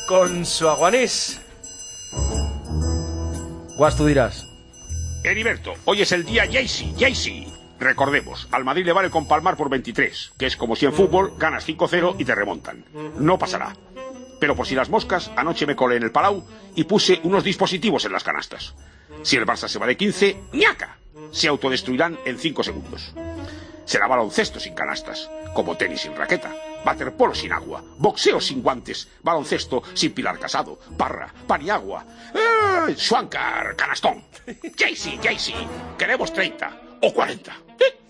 con su aguanís. Guas, tú dirás. Heriberto, hoy es el día Jaycee. Recordemos, al Madrid le vale con palmar por 23, que es como si en fútbol ganas 5-0 y te remontan. No pasará. Pero por si las moscas, anoche me colé en el Palau y puse unos dispositivos en las canastas. Si el Barça se va de 15, ¡ñaca! Se autodestruirán en 5 segundos. Será baloncesto sin canastas, como tenis sin raqueta, waterpolo sin agua, boxeo sin guantes, baloncesto sin Pilar Casado, Parra, Paniagua, Schwankar, canastón. Jaycee, queremos 30 o 40.